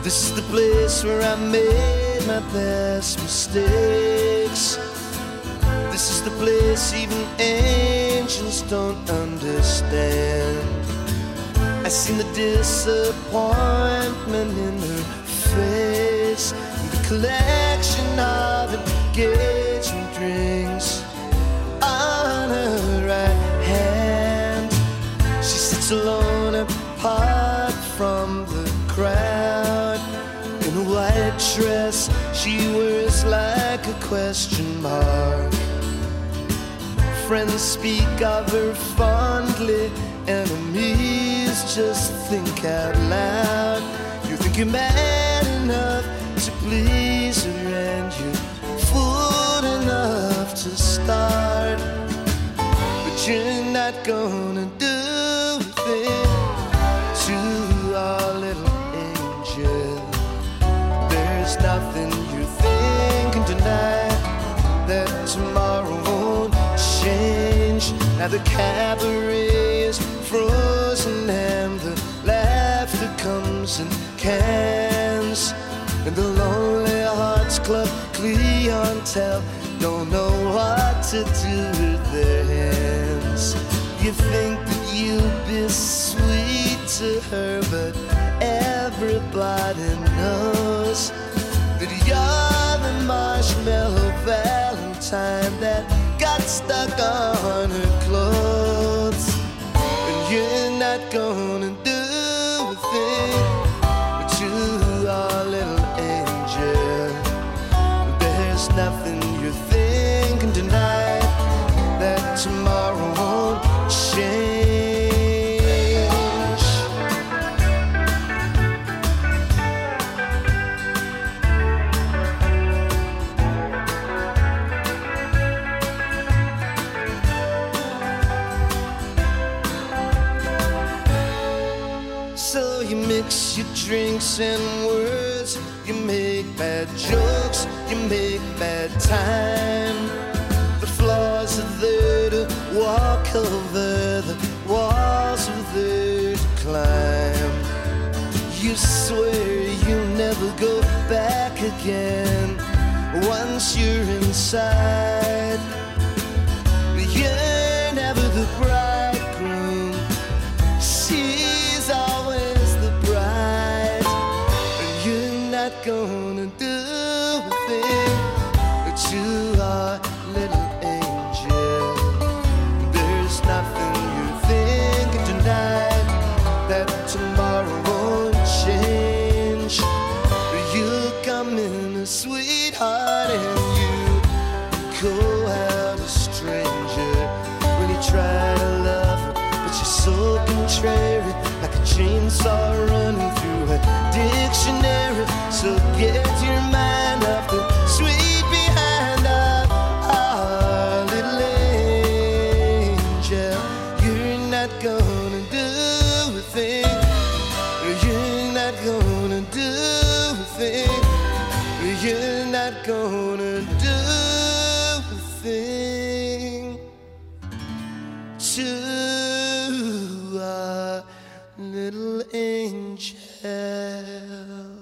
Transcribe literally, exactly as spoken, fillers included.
This is the place where I made my best mistakes. This is the place even angels don't understand. I seen the disappointment in her face, the collection of engagement rings on her right hand. She sits alone apart from the crowd. In a white dress she wears like a question mark. Friends speak of her fondly, enemies just think out loud. You think you're man enough to please her, and you're fool enough to start, but you're not gonna do a thing to our little angel. There's nothing you're thinking tonight that tomorrow won't change. Now the cabaret is frozen and the laughter comes in cans, and the Lonely Hearts Club clientele don't know what to do with their hands. You think that you'll be sweet to her, but everybody knows that you're the marshmallow valentine that got stuck on her clothes. And you're not gonna do a thing to our little angel. There's nothing you're thinking tonight that tomorrow won't change. So you mix your drinks and words, you make bad jokes, you make bad time. The floors are there to walk over, the walls are there to climb. You swear you'll never go back again once you're inside. You're never the bridegroom, she's always the bride. And you're not gonna do a thing to our little angel. There's nothing you're thinking tonight that tomorrow won't change. You'll come in a sweetheart and you go out a stranger. When you try to love her, but she's so contrary, like a chainsaw running through a dictionary. So get your mind off the sweet behind of our little angel. You're not gonna do a thing, you're not gonna do a thing, you're not gonna do a thing to our little angel.